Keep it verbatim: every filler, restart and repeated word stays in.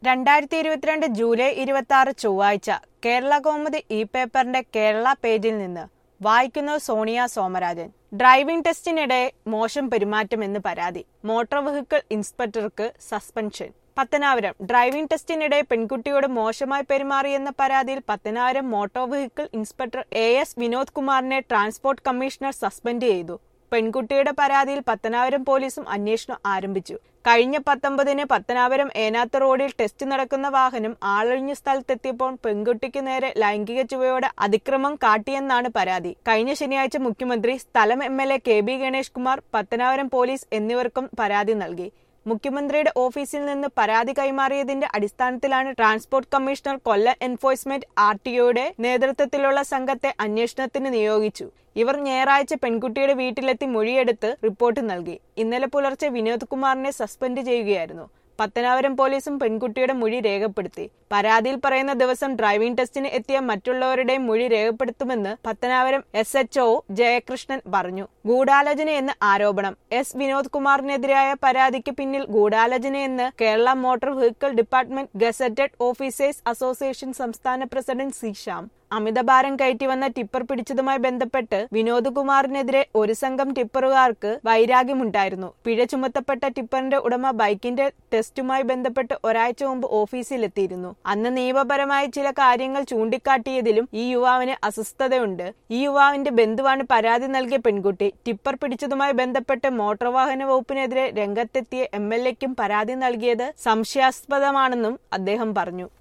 രണ്ടായിരത്തി ഇരുപത്തിരണ്ട് ജൂലൈ ഇരുപത്തി ആറ് ചൊവ്വാഴ്ച കേരള കൗമുദി ഇ പേപ്പറിന്റെ കേരള പേജിൽ നിന്ന് വായിക്കുന്നത് സോണിയ സോമരാജൻ. ഡ്രൈവിംഗ് ടെസ്റ്റിനിടെ മോശം പെരുമാറ്റമെന്ന് പരാതി, മോട്ടോർ വെഹിക്കിൾ ഇൻസ്പെക്ടർക്ക് സസ്പെൻഷൻ. പത്തനാപുരം ഡ്രൈവിംഗ് ടെസ്റ്റിനിടെ പെൺകുട്ടിയോട് മോശമായി പെരുമാറിയെന്ന പരാതിയിൽ Pathanapuram motor vehicle inspector A S Vinod കുമാറിനെ ട്രാൻസ്പോർട്ട് കമ്മീഷണർ സസ്പെൻഡ് ചെയ്തു. പെൺകുട്ടിയുടെ പരാതിയിൽ പത്തനാപുരം പോലീസും അന്വേഷണം ആരംഭിച്ചു. കഴിഞ്ഞ പത്തൊമ്പതിന് പത്തനാപുരം ഏനാത്ത് റോഡിൽ ടെസ്റ്റ് നടക്കുന്ന വാഹനം ആളൊഴിഞ്ഞ സ്ഥലത്തെത്തിയപ്പോൾ പെൺകുട്ടിക്ക് നേരെ ലൈംഗിക ചുവയോടെ അതിക്രമം കാട്ടിയെന്നാണ് പരാതി. കഴിഞ്ഞ ശനിയാഴ്ച മുഖ്യമന്ത്രി, സ്ഥലം M L A K B Ganesh Kumar, Pathanapuram police എന്നിവർക്കും പരാതി നൽകി. മുഖ്യമന്ത്രിയുടെ ഓഫീസിൽ നിന്ന് പരാതി കൈമാറിയതിന്റെ അടിസ്ഥാനത്തിലാണ് transport commissioner Kollam enforcement R T ഒയുടെ നേതൃത്വത്തിലുള്ള സംഘത്തെ അന്വേഷണത്തിന് നിയോഗിച്ചു. ഇവർ ഞായറാഴ്ച പെൺകുട്ടിയുടെ വീട്ടിലെത്തി മൊഴിയെടുത്ത് റിപ്പോർട്ട് നൽകി. ഇന്നലെ പുലർച്ചെ വിനോദ് കുമാറിനെ സസ്പെൻഡ് ചെയ്യുകയായിരുന്നു. പത്തനാപുരം പോലീസും പെൺകുട്ടിയുടെ മൊഴി രേഖപ്പെടുത്തി. പരാതിയിൽ പറയുന്ന ദിവസം ഡ്രൈവിംഗ് ടെസ്റ്റിന് എത്തിയ മറ്റുള്ളവരുടെയും മൊഴി രേഖപ്പെടുത്തുമെന്ന് Pathanapuram S H O Jayakrishnan പറഞ്ഞു. ഗൂഢാലോചനയെന്ന് ആരോപണം. എസ് വിനോദ് കുമാറിനെതിരായ പരാതിക്ക് പിന്നിൽ ഗൂഢാലോചനയെന്ന് Kerala motor vehicle department gazetted officers association സംസ്ഥാന പ്രസിഡന്റ് സി ശ്യാം. അമിതഭാരം കയറ്റി വന്ന ടിപ്പർ പിടിച്ചതുമായി ബന്ധപ്പെട്ട് വിനോദ് കുമാറിനെതിരെ ഒരു സംഘം ടിപ്പറുകാർക്ക് വൈരാഗ്യമുണ്ടായിരുന്നു. പിഴ ചുമത്തപ്പെട്ട ടിപ്പറിന്റെ ഉടമ ബൈക്കിന്റെ ടെസ്റ്റുമായി ബന്ധപ്പെട്ട് ഒരാഴ്ച മുമ്പ് ഓഫീസിലെത്തിയിരുന്നു. അന്ന് നിയമപരമായ ചില കാര്യങ്ങൾ ചൂണ്ടിക്കാട്ടിയതിലും ഈ യുവാവിന് അസ്വസ്ഥതയുണ്ട്. ഈ യുവാവിന്റെ ബന്ധുവാണ് പരാതി നൽകിയ പെൺകുട്ടി. ടിപ്പർ പിടിച്ചതുമായി ബന്ധപ്പെട്ട് മോട്ടോർ വാഹന വകുപ്പിനെതിരെ രംഗത്തെത്തിയ എം എൽ എക്കും പരാതി നൽകിയത് സംശയാസ്പദമാണെന്നും അദ്ദേഹം പറഞ്ഞു.